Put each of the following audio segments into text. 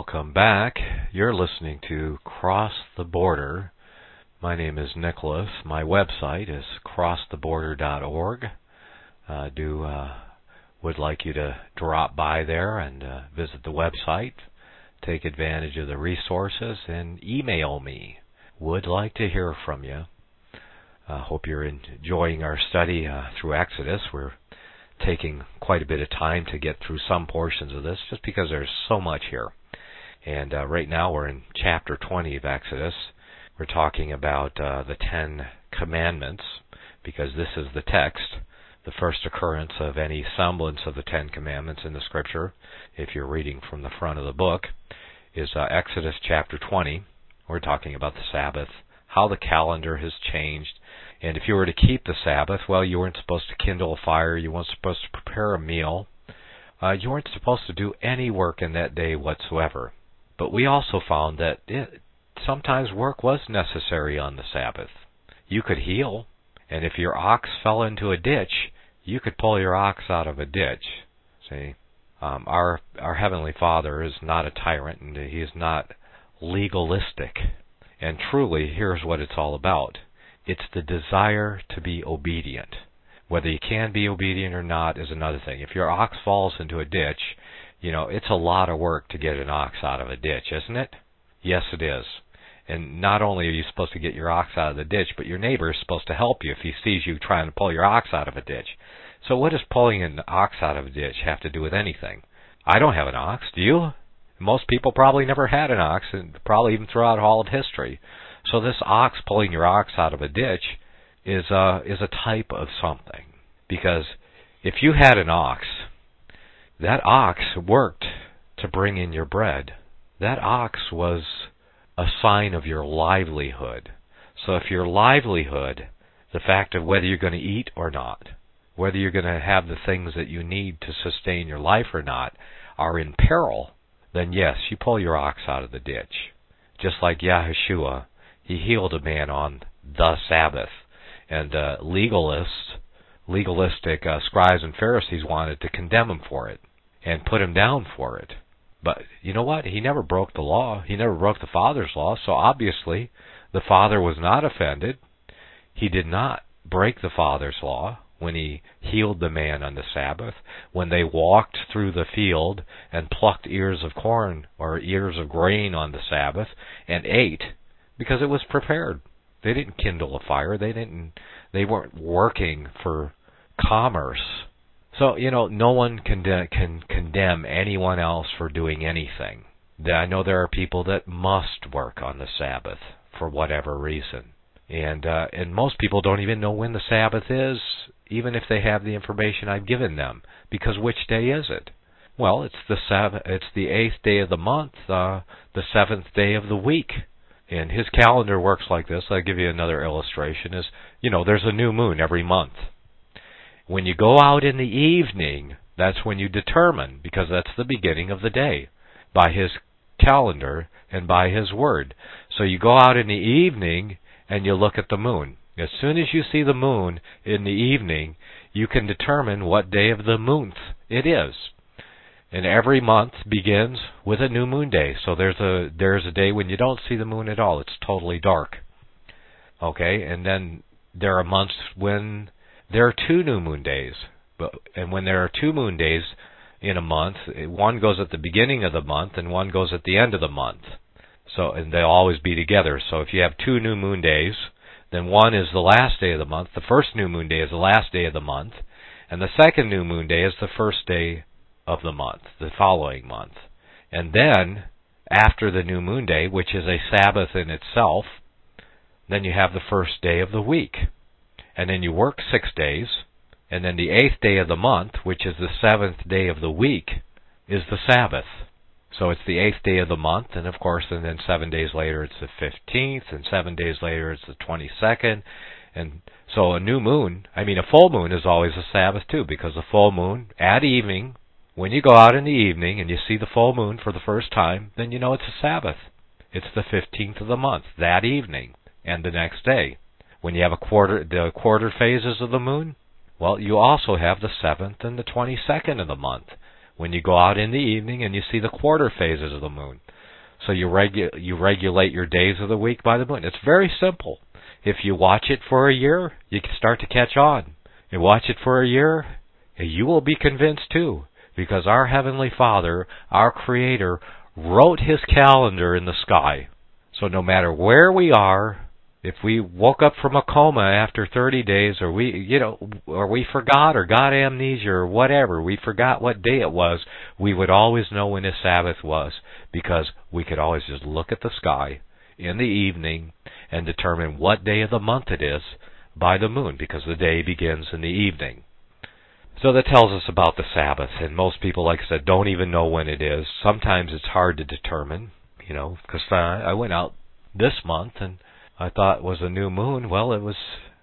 welcome back. You're listening to Cross the Border. My name is Nicholas. My website is crosstheborder.org. Would like you to drop by there and visit the website, take advantage of the resources, and email me. Would like to hear from you. Hope you're enjoying our study through Exodus. We're taking quite a bit of time to get through some portions of this just because there's so much here. And right now we're in chapter 20 of Exodus. We're talking about the 10 Commandments because this is the text, the first occurrence of any semblance of the 10 Commandments in the Scripture, if you're reading from the front of the book, is Exodus chapter 20. We're talking about the Sabbath, how the calendar has changed. And if you were to keep the Sabbath, well, you weren't supposed to kindle a fire, you weren't supposed to prepare a meal, you weren't supposed to do any work in that day whatsoever. But we also found that sometimes work was necessary on the Sabbath. You could heal, and if your ox fell into a ditch, you could pull your ox out of a ditch. See, our Heavenly Father is not a tyrant, and He is not legalistic. And truly, here's what it's all about. It's the desire to be obedient. Whether you can be obedient or not is another thing. If your ox falls into a ditch, it's a lot of work to get an ox out of a ditch, isn't it? Yes, it is. And not only are you supposed to get your ox out of the ditch, but your neighbor is supposed to help you if he sees you trying to pull your ox out of a ditch. So what does pulling an ox out of a ditch have to do with anything? I don't have an ox, do you? Most people probably never had an ox, and probably even throughout all of history. So this ox pulling your ox out of a ditch is a type of something. Because if you had an ox, that ox worked to bring in your bread. That ox was a sign of your livelihood. So if your livelihood, the fact of whether you're going to eat or not, whether you're going to have the things that you need to sustain your life or not, are in peril, then yes, you pull your ox out of the ditch. Just like Yahushua, He healed a man on the Sabbath. And legalistic scribes and Pharisees wanted to condemn Him for it and put Him down for it. But you know what? He never broke the law. He never broke the Father's law. So obviously, the Father was not offended. He did not break the Father's law when He healed the man on the Sabbath, when they walked through the field and plucked ears of corn or ears of grain on the Sabbath and ate, because it was prepared. They didn't kindle a fire. They weren't working for commerce. So, no one can condemn anyone else for doing anything. I know there are people that must work on the Sabbath for whatever reason. And most people don't even know when the Sabbath is, even if they have the information I've given them. Because which day is it? Well, it's the 8th day of the month, the 7th day of the week. And His calendar works like this. I'll give you another illustration. There's a new moon every month. When you go out in the evening, that's when you determine, because that's the beginning of the day, by His calendar and by His word. So you go out in the evening and you look at the moon. As soon as you see the moon in the evening, you can determine what day of the month it is. And every month begins with a new moon day. So there's a day when you don't see the moon at all. It's totally dark. Okay, and then there are months when there are 2 new moon days. And when there are 2 moon days in a month, one goes at the beginning of the month and one goes at the end of the month. And they'll always be together. So if you have 2 new moon days, then one is the last day of the month. The first new moon day is the last day of the month. And the second new moon day is the first day of the month, the following month. And then, after the new moon day, which is a Sabbath in itself, then you have the first day of the week. And then you work 6 days, and then the 8th day of the month, which is the 7th day of the week, is the Sabbath. So it's the 8th day of the month, and of course, and then 7 days later it's the 15th, and 7 days later it's the 22nd. And so a full moon is always a Sabbath too, because the full moon at evening, when you go out in the evening and you see the full moon for the first time, then you know it's a Sabbath. It's the 15th of the month, that evening, and the next day. When you have the quarter phases of the moon, well, you also have the 7th and the 22nd of the month. When you go out in the evening and you see the quarter phases of the moon. So you regulate your days of the week by the moon. It's very simple. If you watch it for a year, you can start to catch on. You watch it for a year, you will be convinced too, because our Heavenly Father, our Creator, wrote His calendar in the sky. So no matter where we are, if we woke up from a coma after 30 days, or we forgot, or got amnesia, or whatever, we forgot what day it was, we would always know when His Sabbath was, because we could always just look at the sky in the evening and determine what day of the month it is by the moon, because the day begins in the evening. So that tells us about the Sabbath, and most people, like I said, don't even know when it is. Sometimes it's hard to determine, because I went out this month and I thought it was a new moon. Well, it was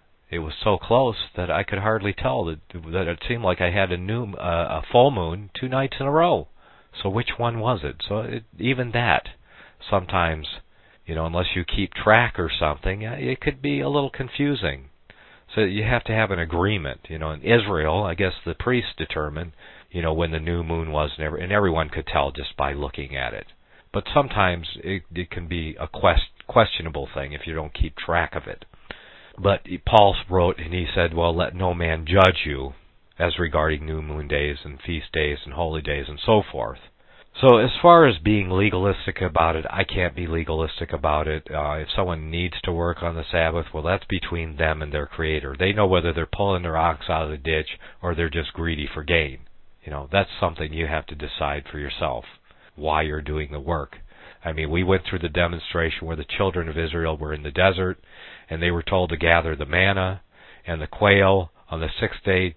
so close that I could hardly tell that it seemed like I had a full moon 2 nights in a row. So which one was it? So even that, sometimes, unless you keep track or something, it could be a little confusing. So you have to have an agreement. In Israel, I guess the priests determined, when the new moon was, and everyone could tell just by looking at it. But sometimes it can be a questionable thing if you don't keep track of it. But Paul wrote, and he said, well, let no man judge you as regarding new moon days and feast days and holy days and so forth. So as far as being legalistic about it, I can't be legalistic about it. If someone needs to work on the Sabbath, well, that's between them and their Creator. They know whether they're pulling their ox out of the ditch or they're just greedy for gain. That's something you have to decide for yourself, why you're doing the work. I mean, we went through the demonstration where the children of Israel were in the desert, and they were told to gather the manna and the quail on the 6th day,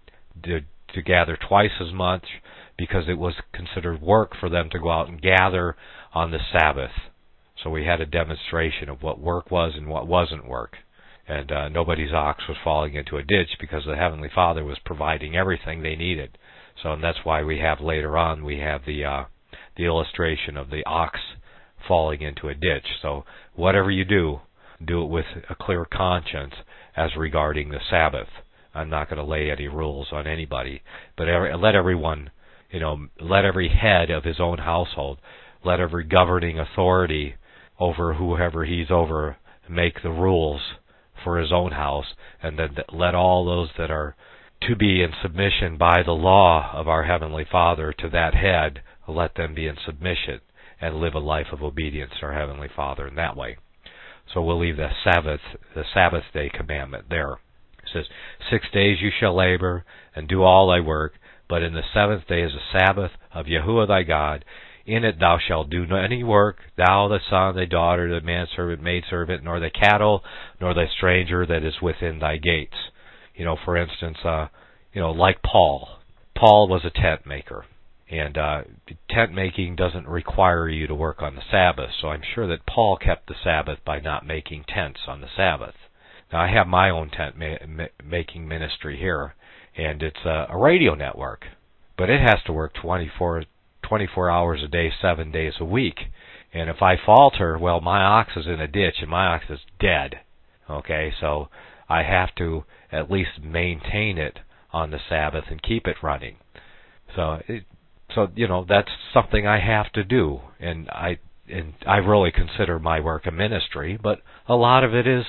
to gather twice as much, because it was considered work for them to go out and gather on the Sabbath. So we had a demonstration of what work was and what wasn't work. And nobody's ox was falling into a ditch because the Heavenly Father was providing everything they needed. So and that's why we have later on, we have the illustration of the ox falling into a ditch. So whatever you do it with a clear conscience as regarding the Sabbath. I'm not going to lay any rules on anybody, but let everyone, let every head of his own household, let every governing authority over whoever he's over make the rules for his own house, and then let all those that are to be in submission by the law of our Heavenly Father to that head, let them be in submission and live a life of obedience to our Heavenly Father in that way. So we'll leave the Sabbath day commandment there. It says, 6 days you shall labor and do all thy work, but in the 7th day is the Sabbath of Yahuwah thy God. In it thou shalt do any work, thou, the son, thy daughter, the manservant, maidservant, nor the cattle, nor the stranger that is within thy gates. For instance, like Paul. Paul was a tent maker. And tent making doesn't require you to work on the Sabbath, so I'm sure that Paul kept the Sabbath by not making tents on the Sabbath. Now, I have my own tent making ministry here, and it's a radio network, but it has to work 24 hours a day, 7 days a week. And if I falter, well, my ox is in a ditch and my ox is dead. Okay, so I have to at least maintain it on the Sabbath and keep it running. So that's something I have to do, and I really consider my work a ministry, but a lot of it is,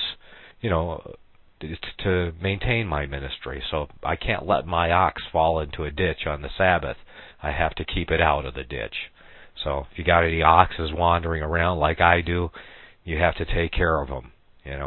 it's to maintain my ministry. So I can't let my ox fall into a ditch on the Sabbath. I have to keep it out of the ditch. So if you got any oxes wandering around like I do, you have to take care of them,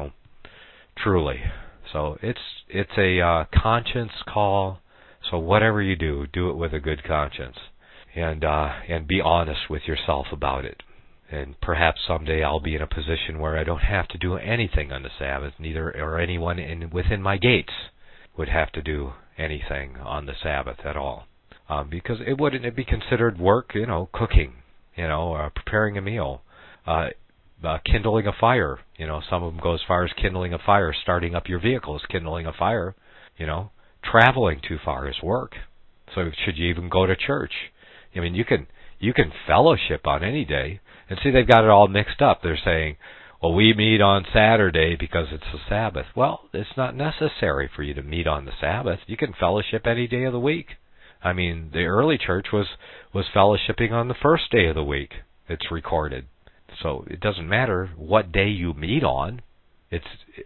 truly. So it's a conscience call. So whatever you do it with a good conscience, and be honest with yourself about it. And perhaps someday I'll be in a position where I don't have to do anything on the Sabbath, neither or anyone within my gates would have to do anything on the Sabbath at all, because it wouldn't be considered work, cooking, preparing a meal, kindling a fire. Some of them go as far as kindling a fire. Starting up your vehicle is kindling a fire. Traveling too far is work. So should you even go to church? I mean, you can fellowship on any day. And see, they've got it all mixed up. They're saying, well, we meet on Saturday because it's the Sabbath. Well, it's not necessary for you to meet on the Sabbath. You can fellowship any day of the week. I mean, the early church was fellowshipping on the first day of the week. It's recorded. So it doesn't matter what day you meet on. It's,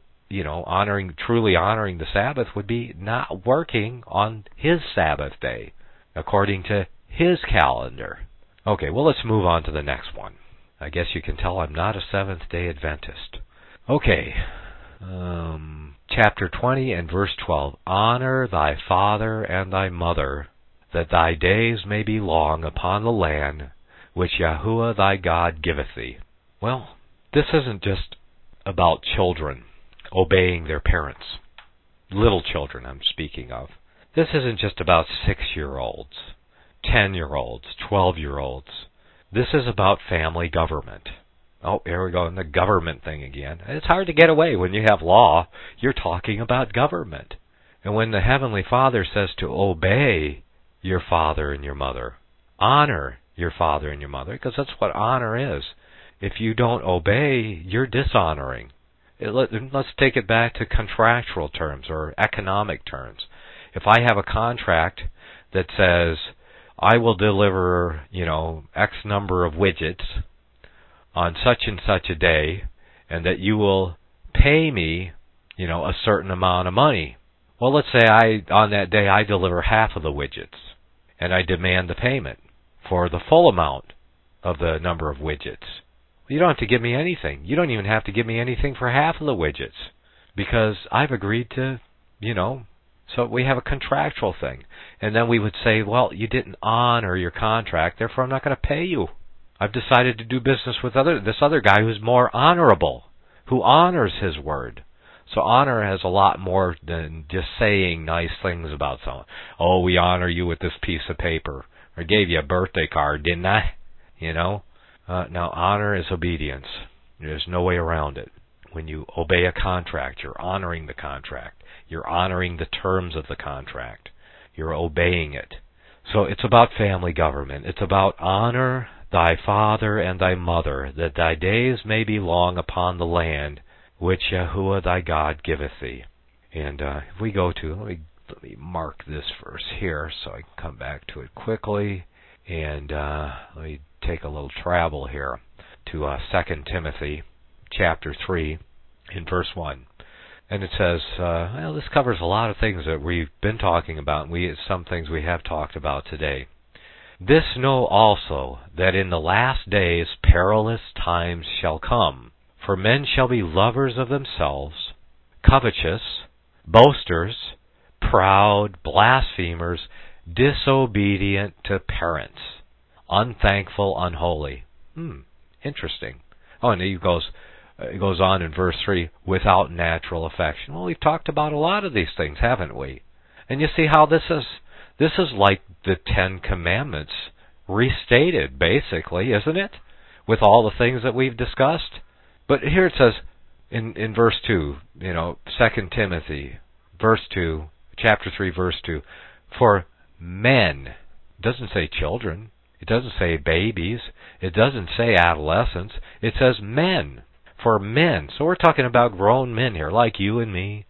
truly honoring the Sabbath would be not working on his Sabbath day, according to his calendar. Okay, well, let's move on to the next one. I guess you can tell I'm not a Seventh-day Adventist. Okay, chapter 20 and verse 12. Honor thy father and thy mother, that thy days may be long upon the land which Yahuwah thy God giveth thee. Well, this isn't just about children obeying their parents. Little children I'm speaking of. This isn't just about 6-year-olds, 10-year-olds, 12-year-olds. This is about family government. Oh, here we go in the government thing again. It's hard to get away when you have law. You're talking about government. And when the Heavenly Father says to obey your father and your mother, honor your father and your mother, because that's what honor is. If you don't obey, you're dishonoring. Let's take it back to contractual terms or economic terms. If I have a contract that says I will deliver, X number of widgets on such and such a day, and that you will pay me, a certain amount of money. Well, let's say on that day I deliver half of the widgets, and I demand the payment for the full amount of the number of widgets. You don't have to give me anything. You don't even have to give me anything for half of the widgets, because I've agreed to, so we have a contractual thing. And then we would say, well, you didn't honor your contract, therefore I'm not going to pay you. I've decided to do business with this other guy who's more honorable, who honors his word. So honor has a lot more than just saying nice things about someone. Oh, we honor you with this piece of paper. I gave you a birthday card, didn't I? Now, honor is obedience. There's no way around it. When you obey a contract, you're honoring the contract. You're honoring the terms of the contract. You're obeying it. So it's about family government. It's about honor thy father and thy mother, that thy days may be long upon the land which Yahuwah thy God giveth thee. And if we go to, let me mark this verse here so I can come back to it quickly. And let me take a little travel here to 2 Timothy chapter 3 in verse 1. And it says, this covers a lot of things that we've been talking about, and some things we have talked about today. This know also, that in the last days perilous times shall come. For men shall be lovers of themselves, covetous, boasters, proud, blasphemers, disobedient to parents, unthankful, unholy. Interesting. Oh, and it goes on in verse 3, without natural affection. Well, we've talked about a lot of these things, haven't we? And you see how this is like the 10 Commandments restated, basically, isn't it? With all the things that we've discussed. But here it says in verse 2, 2 Timothy, verse 2, chapter 3, verse 2, for men. It doesn't say children. It doesn't say babies. It doesn't say adolescents. It says men. For men. So we're talking about grown men here, like you and me.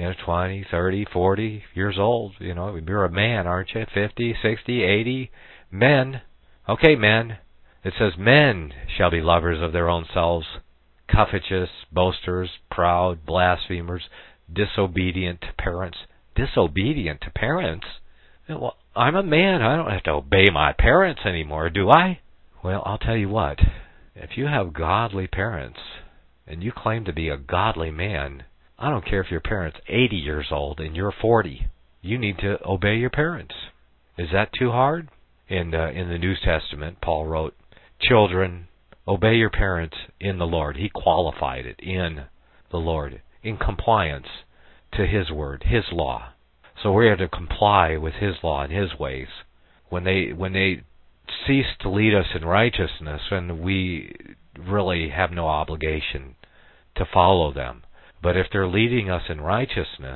20, 30, 40 years old. You're a man, aren't you? 50, 60, 80. Men. Okay, men. It says men shall be lovers of their own selves, covetous, boasters, proud, blasphemers, disobedient to parents. Disobedient to parents? Well, I'm a man. I don't have to obey my parents anymore, do I? Well, I'll tell you what. If you have godly parents, and you claim to be a godly man, I don't care if your parent's 80 years old and you're 40. You need to obey your parents. Is that too hard? In the New Testament, Paul wrote, children, obey your parents in the Lord. He qualified it, in the Lord, in compliance to His word, His law. So we are to comply with His law and His ways. When they cease to lead us in righteousness, and we really have no obligation to follow them. But if they're leading us in righteousness,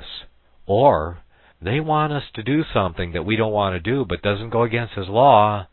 or they want us to do something that we don't want to do but doesn't go against His law,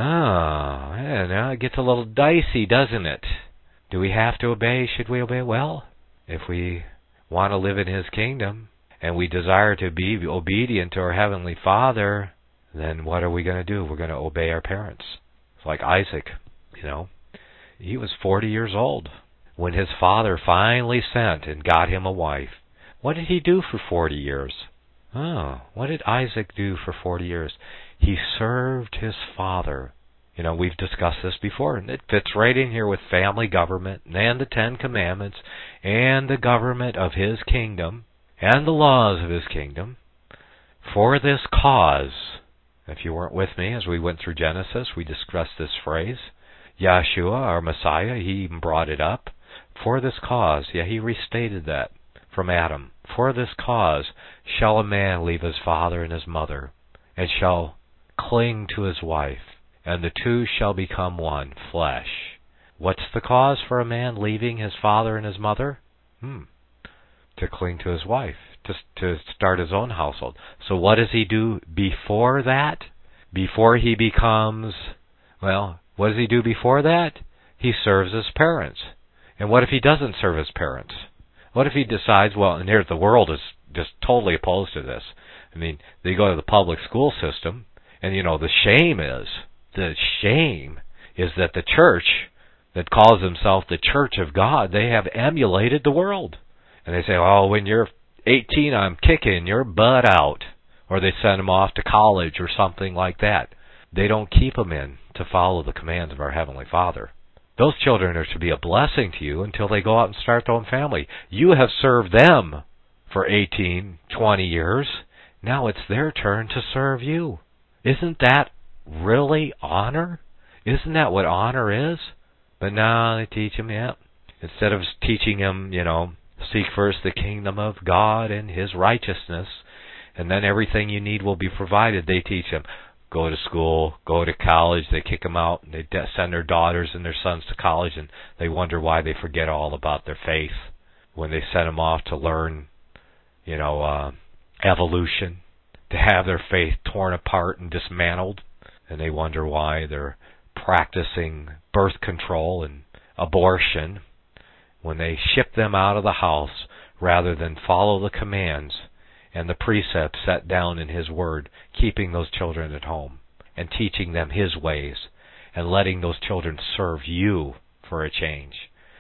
now it gets a little dicey, doesn't it? Do we have to obey? Should we obey? Well, if we want to live in His kingdom, and we desire to be obedient to our Heavenly Father, then what are we going to do? We're going to obey our parents. It's like Isaac, he was 40 years old when his father finally sent and got him a wife. What did he do for 40 years? Oh, what did Isaac do for 40 years? He served his father. You know, we've discussed this before, and it fits right in here with family government and the Ten Commandments and the government of his kingdom and the laws of his kingdom. For this cause, if you weren't with me as we went through Genesis, we discussed this phrase. Yeshua, our Messiah, he even brought it up. For this cause, he restated that from Adam. For this cause shall a man leave his father and his mother, and shall cling to his wife, and the two shall become one flesh. What's the cause for a man leaving his father and his mother? To cling to his wife, to start his own household. So what does he do before that? Before he becomes, what does he do before that? He serves his parents. And what if he doesn't serve his parents? What if he decides, and here the world is just totally opposed to this. I mean, they go to the public school system, and the shame is that the church that calls themselves the Church of God, they have emulated the world. And they say, when you're 18, I'm kicking your butt out. Or they send them off to college or something like that. They don't keep them in to follow the commands of our Heavenly Father. Those children are to be a blessing to you until they go out and start their own family. You have served them for 18, 20 years. Now it's their turn to serve you. Isn't that really honor? Isn't that what honor is? But now they teach them, instead of teaching them, seek first the kingdom of God and His righteousness, and then everything you need will be provided. They teach them, go to school, go to college. They kick them out, and they send their daughters and their sons to college, and they wonder why they forget all about their faith when they send them off to learn, evolution, to have their faith torn apart and dismantled, and they wonder why they're practicing birth control and abortion when they ship them out of the house rather than follow the commands and the precepts set down in His Word, keeping those children at home and teaching them His ways and letting those children serve you for a change.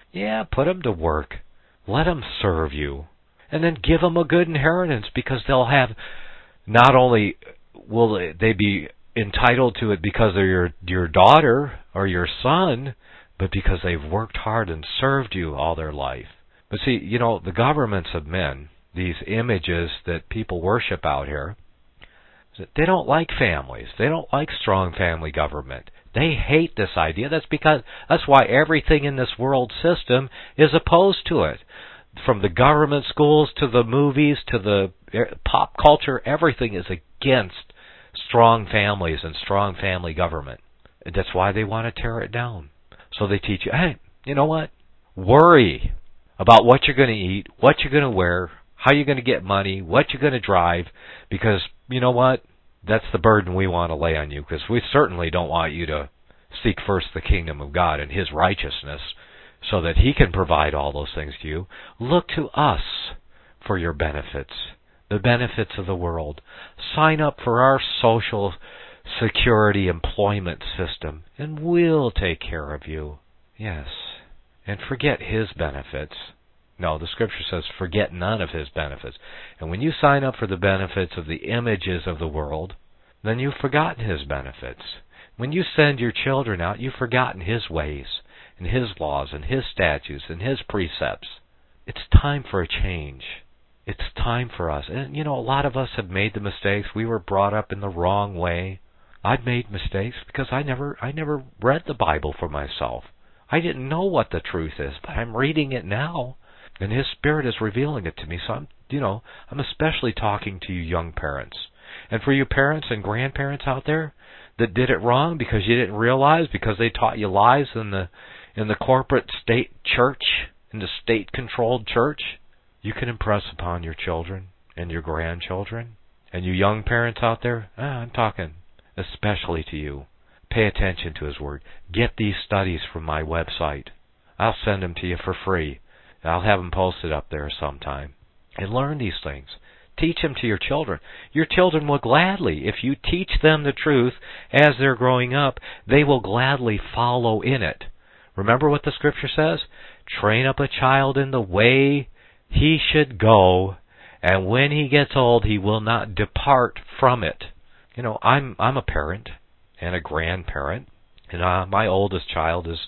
Put them to work. Let them serve you. And then give them a good inheritance, because they'll have, not only will they be entitled to it because they're your daughter or your son, but because they've worked hard and served you all their life. But see, the governments of men, these images that people worship out here, they don't like families. They don't like strong family government. They hate this idea. That's why everything in this world system is opposed to it. From the government schools to the movies to the pop culture, everything is against strong families and strong family government. That's why they want to tear it down. So they teach you, hey, you know what? Worry about what you're going to eat, what you're going to wear, how you're going to get money, what you're going to drive, because you know what? That's the burden we want to lay on you, because we certainly don't want you to seek first the kingdom of God and His righteousness so that He can provide all those things to you. Look to us for your benefits, the benefits of the world. Sign up for our social security employment system, and we'll take care of you. Yes. And forget His benefits. No, the Scripture says forget none of His benefits. And when you sign up for the benefits of the images of the world, then you've forgotten His benefits. When you send your children out, you've forgotten His ways and His laws and His statutes and His precepts. It's time for a change. It's time for us. And, a lot of us have made the mistakes. We were brought up in the wrong way. I've made mistakes because I never read the Bible for myself. I didn't know what the truth is, but I'm reading it now, and His Spirit is revealing it to me. So I'm especially talking to you young parents. And for you parents and grandparents out there that did it wrong because you didn't realize, because they taught you lies in the corporate state church, in the state-controlled church, you can impress upon your children and your grandchildren. And you young parents out there, I'm talking especially to you. Pay attention to His Word. Get these studies from my website. I'll send them to you for free. I'll have them posted up there sometime. And learn these things. Teach them to your children. Your children will gladly, if you teach them the truth as they're growing up, they will gladly follow in it, Remember what the scripture says? Train up a child in the way he should go, and when he gets old, he will not depart from it. You know, I'm a parent and a grandparent, and my oldest child is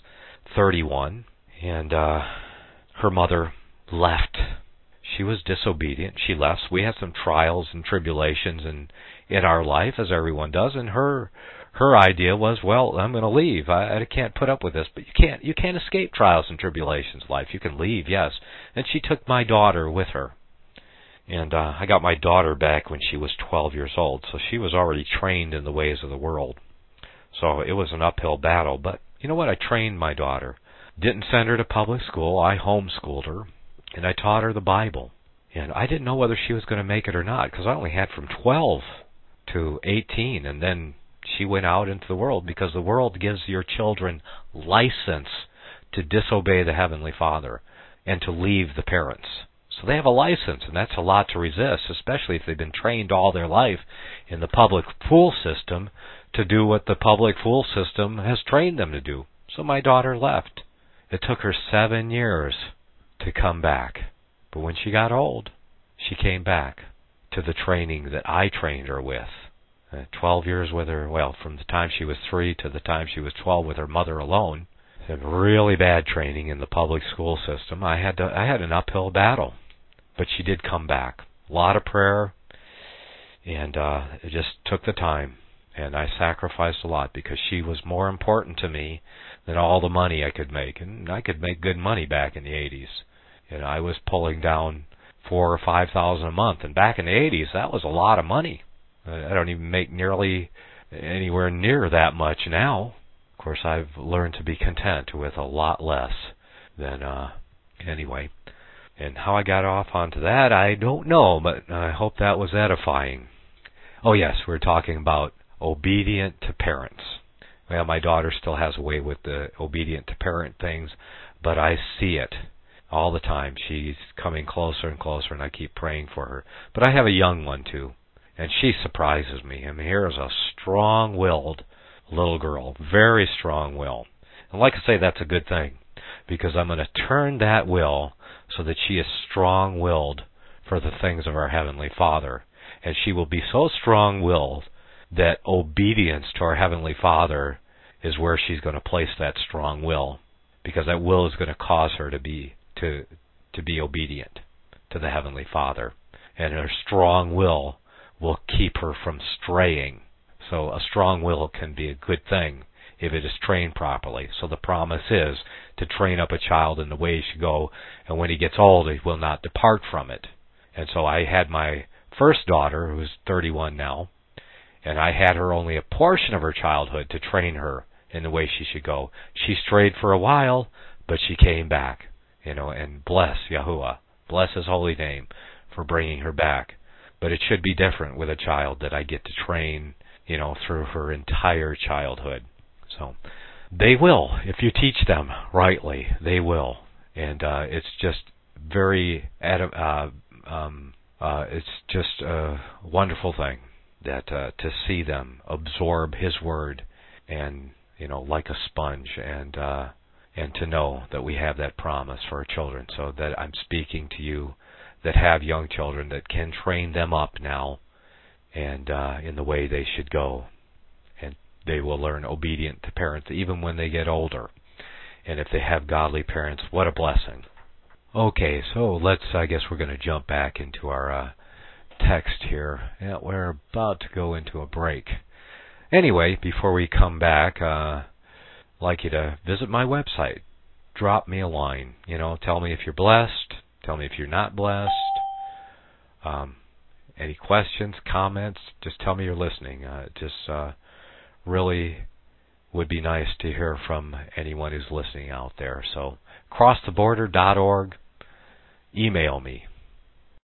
31, and her mother left. She was disobedient. She left. We had some trials and tribulations in our life, as everyone does, and her idea was, well, I'm going to leave. I can't put up with this. But you can't escape trials and tribulations in life. You can leave, yes. And she took my daughter with her. And I got my daughter back when she was 12 years old, so she was already trained in the ways of the world. So it was an uphill battle. But you know what? I trained my daughter. Didn't send her to public school. I homeschooled her, and I taught her the Bible. And I didn't know whether she was going to make it or not, because I only had from 12 to 18, and then she went out into the world, because the world gives your children license to disobey the Heavenly Father and to leave the parents. So they have a license, and that's a lot to resist, especially if they've been trained all their life in the public school system to do what the public school system has trained them to do. So my daughter left. It took her 7 years to come back. But when she got old, she came back to the training that I trained her with. 12 years with her, well, from the time she was 3 to the time she was 12 with her mother alone. Had really bad training in the public school system. I had an uphill battle, but she did come back. A lot of prayer, and it just took the time, and I sacrificed a lot because she was more important to me than all the money I could make, and I could make good money back in the 80s. And I was pulling down $4,000 or $5,000 a month, and back in the 80s, that was a lot of money. I don't even make nearly anywhere near that much now. Of course, I've learned to be content with a lot less than, anyway. And how I got off onto that, I don't know, but I hope that was edifying. Oh yes, we're talking about obedient to parents. Well, my daughter still has a way with the obedient to parent things, but I see it all the time. She's coming closer and closer, and I keep praying for her. But I have a young one, too, and she surprises me. I mean, here is a strong-willed little girl, very strong-willed. And like I say, that's a good thing, because I'm going to turn that will so that she is strong-willed for the things of our Heavenly Father. And she will be so strong-willed that obedience to our Heavenly Father is where she's going to place that strong will, because that will is going to cause her to be obedient to the Heavenly Father. And her strong will keep her from straying. So a strong will can be a good thing if it is trained properly. So the promise is to train up a child in the way he should go, and when he gets old, he will not depart from it. And so I had my first daughter, who's 31 now, and I had her only a portion of her childhood to train her in the way she should go. She strayed for a while, but she came back, and bless Yahuwah, bless His holy name for bringing her back. But it should be different with a child that I get to train, through her entire childhood. So they will, if you teach them rightly, they will. And it's just very, it's just a wonderful thing that to see them absorb His word, and like a sponge, and to know that we have that promise for our children. So that I'm speaking to you that have young children, that can train them up now, and in the way they should go, and they will learn obedient to parents even when they get older. And if they have godly parents, what a blessing. Okay, so I guess we're going to jump back into our text here. Yeah, we're about to go into a break. Anyway, before we come back, I'd like you to visit my website. Drop me a line. Tell me if you're blessed. Tell me if you're not blessed. Any questions, comments, just tell me you're listening. Really would be nice to hear from anyone who's listening out there. So, crosstheborder.org, email me.